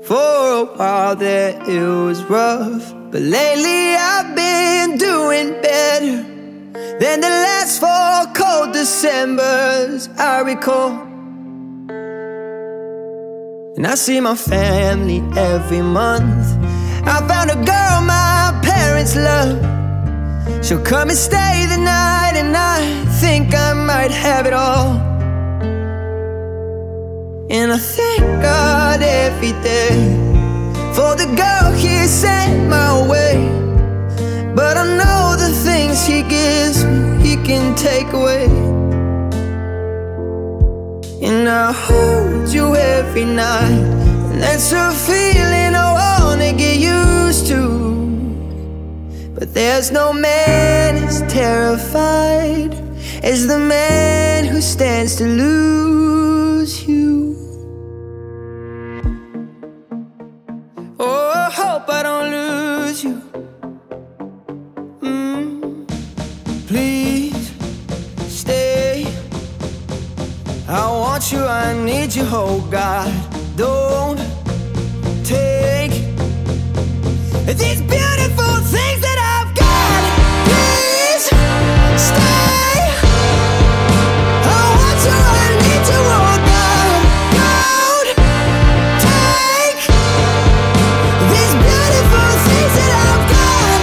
For a while there it was rough, but lately I've been doing better than the last 4 cold Decembers I recall. And I see my family every month. I found a girl my parents love. She'll come and stay the night, and I think I might have it all. And I thank God every day for the girl He sent my way. But I know the things He gives me, He can take away. And I hold you every night, and that's a feeling I wanna get used to. But there's no man as terrified as the man who stands to lose you. Oh, I hope I don't lose you. Please stay. I want you, I need you, oh God. Don't take these beautiful things that I've got. Please stay. I want you, I need you, oh God. Don't take these beautiful things that I've got.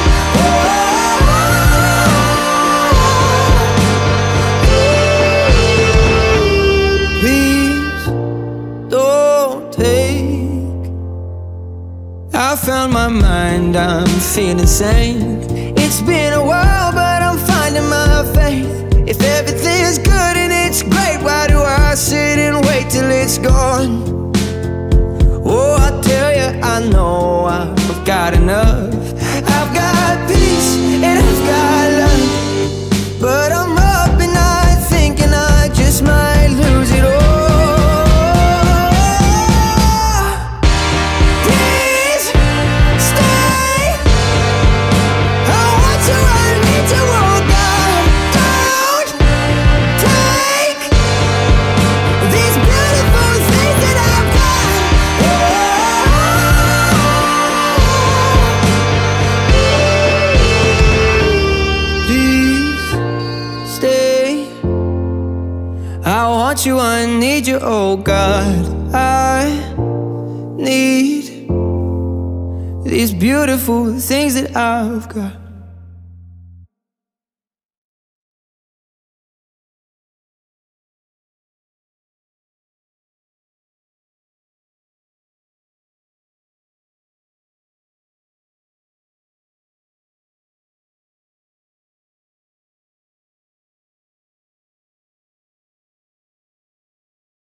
Please don't take. I found my mind, I'm feeling sane. It's been a while, but I'm finding my faith. If everything's good and it's great, why do I sit and wait till it's gone? Oh, I tell you, I know I've got enough. I've got peace and I've got love, but I'm up at night thinking I just might lose it all. I want you, I need you, oh God. I need these beautiful things that I've got.